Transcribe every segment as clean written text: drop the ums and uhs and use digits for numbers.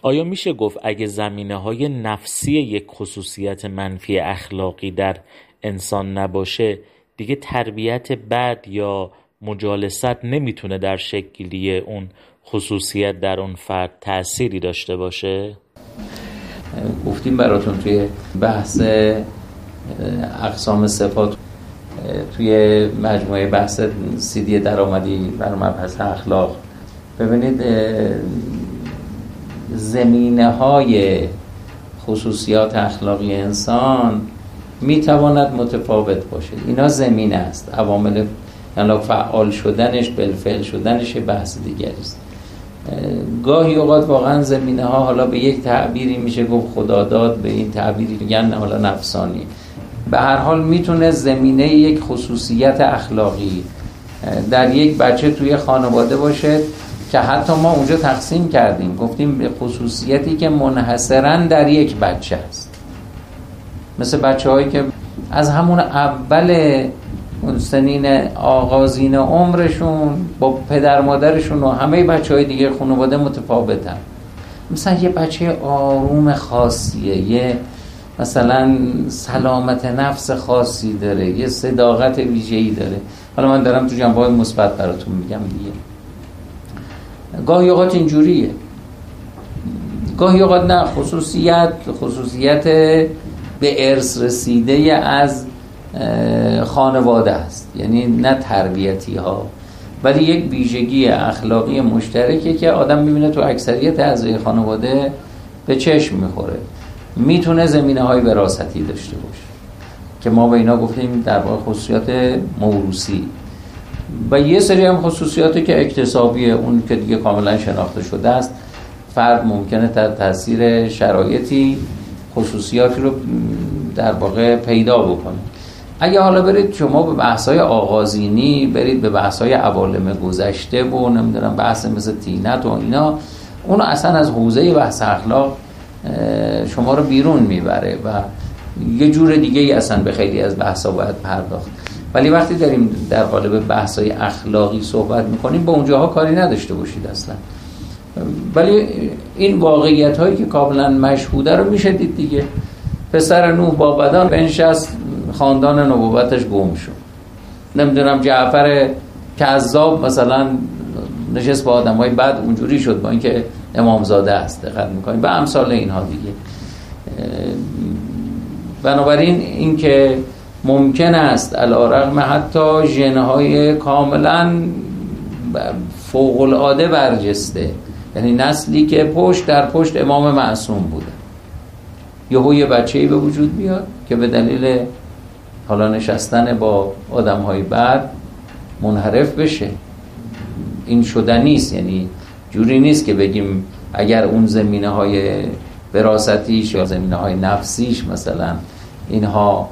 آیا میشه گفت اگه زمینه‌های نفسی یک خصوصیت منفی اخلاقی در انسان نباشه دیگه تربیت بد یا مجالست نمیتونه در شکل‌گیری اون خصوصیت در اون فرد تأثیری داشته باشه؟ گفتیم براتون توی بحث اقسام صفات توی مجموعه بحث CD درآمدی بر مبحث اخلاق، ببینید زمینه‌های خصوصیات اخلاقی انسان میتواند متفاوت باشه. اینا زمینه است، عوامل یعنی فعال شدنش بالفعل شدنش بحث دیگری است. گاهی اوقات واقعا زمینه ها حالا به یک تعبیری میشه گفت خداداد، به این تعبیری میگن حالا نفسانی. به هر حال میتونه زمینه یک خصوصیت اخلاقی در یک بچه توی خانواده باشه که حتی ما اونجا تقسیم کردیم، گفتیم به خصوصیتی که منحصراً در یک بچه است، مثل بچه هایی که از همون اول سنین آغازین عمرشون با پدر مادرشون و همه بچه های دیگه خانواده متفاوتن. مثلا یه بچه آروم خاصیه، یه مثلا سلامت نفس خاصی داره، یه صداقت ویژه‌ای داره. حالا من دارم تو جنبه‌های مثبت براتون میگم دیگه. گاهی اوقات اینجوریه، گاهی اوقات نه، خصوصیت به ارث رسیده از خانواده است، یعنی نه تربیتی ها، ولی یک ویژگی اخلاقی مشترکه که آدم میبینه تو اکثریت اعضای خانواده به چشم میخوره. میتونه زمینه های وراثتی داشته باشه که ما به اینا گفتیم در واقع خصوصیات موروثی، و یه سری هم خصوصیاتی که اکتسابیه، اون که دیگه کاملا شناخته شده است. فرد ممکنه تحت تاثیر شرایطی خصوصیاتی رو در واقع پیدا بکنه. اگه حالا برید شما به بحث‌های آغازینی، برید به بحث‌های عوالم گذشته و نمیدونم بحث مثل طینت و اینا، اون اصلا از حوزه بحث اخلاق شما رو بیرون میبره و یه جور دیگه ای اصلا به خیلی از بحث‌ها باید پرداخت. ولی وقتی داریم در قالب بحث‌های اخلاقی صحبت می‌کنیم با اونجاها کاری نداشته باشید اصلا. ولی این واقعیت‌هایی که کاملا مشهوده رو میشه دید دیگه. پسر نوح با بدان بنشست، خاندان نبوتش گم شد. نمیدونم جعفر کذاب مثلا نشست با آدمای بد، اونجوری شد با اینکه امامزاده است. دقت می‌کنید به امثال اینها دیگه. بنابراین این که ممکن است علی‌رغم حتی ژن‌های کاملا فوق‌العاده برجسته، یعنی نسلی که پشت در پشت امام معصوم بوده، یه بچه‌ای به وجود بیاد که به دلیل حالا نشستن با آدم‌های بد منحرف بشه. این شدنی است، یعنی جوری نیست که بگیم اگر اون زمینه‌های وراثتیش یا زمینه‌های نفسیش مثلا اینها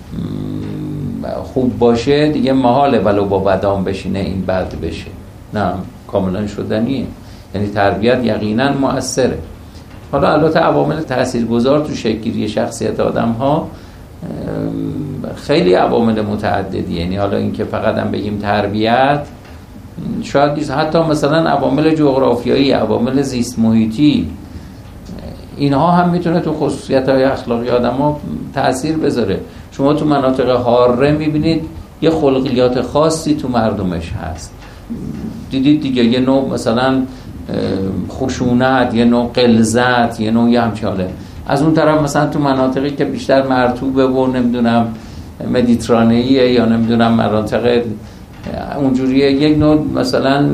خوب باشه دیگه محاله ولو با بدام بشینه این بد بشه. نه، کاملا شدنیه، یعنی تربیت یقینا مؤثره. حالا البته عوامل تاثیرگذار تو شکل‌گیری شخصیت آدم‌ها خیلی عوامل متعددی، یعنی حالا این که فقط هم بگیم تربیت شاید نیست، حتی مثلا عوامل جغرافیایی، عوامل زیست محیطی، اینها هم میتونه تو خصوصیت‌های اخلاقی آدم‌ها تأثیر بذاره. شما تو مناطق حاره میبینید یه خلقیات خاصی تو مردمش هست، دیدید دیگه، یه نوع مثلا خشونت، یه نوع غلظت، یه نوع همچین حاله. از اون طرف مثلا تو مناطقی که بیشتر مرطوبه و نمیدونم مدیترانه‌ایه یا نمیدونم مناطق اونجوریه، یک نوع مثلا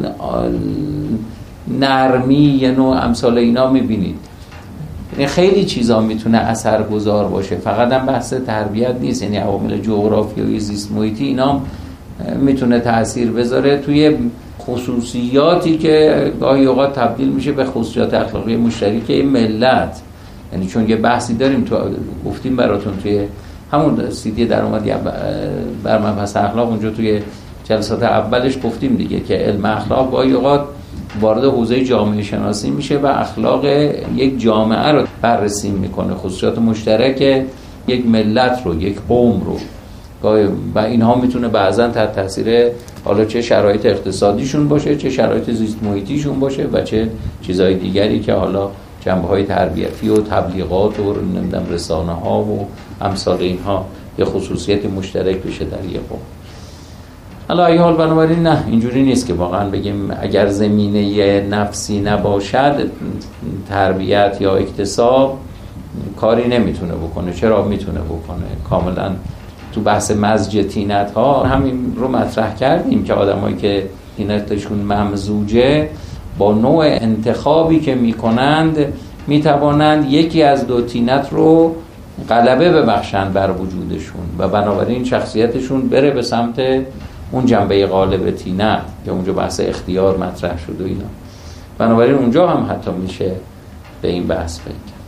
نرمی، یه نوع امثال اینا میبینید. یعنی خیلی چیزا میتونه اثرگذار باشه، فقط هم بحث تربیت نیست، یعنی عوامل جغرافیایی، زیست محیطی اینا میتونه تأثیر بذاره توی خصوصیاتی که گاهی اوقات تبدیل میشه به خصوصیات اخلاقی مشترک ملت. یعنی چون یه بحثی داریم تو گفتیم براتون توی همون CD درآمدی بر مبحث اخلاق، اونجا توی جلسات اولش گفتیم دیگه که علم اخلاق گاهی اوقات وارد حوزه جامعه شناسی میشه و اخلاق یک جامعه رو بررسی میکنه، خصوصیات مشترک یک ملت رو، یک قوم رو، و اینها میتونه بعضا تحت تاثیر حالا چه شرایط اقتصادیشون باشه، چه شرایط زیست محیطیشون باشه و چه چیزهای دیگری که حالا جنبه‌های تربیتی و تبلیغات و نمیدونم رسانه‌ها و امثال اینها یه خصوصیت مشترک بشه در یه قوم. حالا ای حال بنابراین نه، اینجوری نیست که واقعا بگیم اگر زمینه نفسی نباشد تربیت یا اکتساب کاری نمیتونه بکنه. چرا میتونه بکنه؟ کاملا تو بحث مزج طینت ها همین رو مطرح کردیم که آدمایی که طینتشون ممزوجه با نوع انتخابی که میکنند میتوانند یکی از دو طینت رو غلبه ببخشند بر وجودشون و بنابراین شخصیتشون بره به سمت اون جنبه غالب طینت که اونجا بحث اختیار مطرح شد و اینا. بنابراین اونجا هم حتی میشه به این بحث فکر.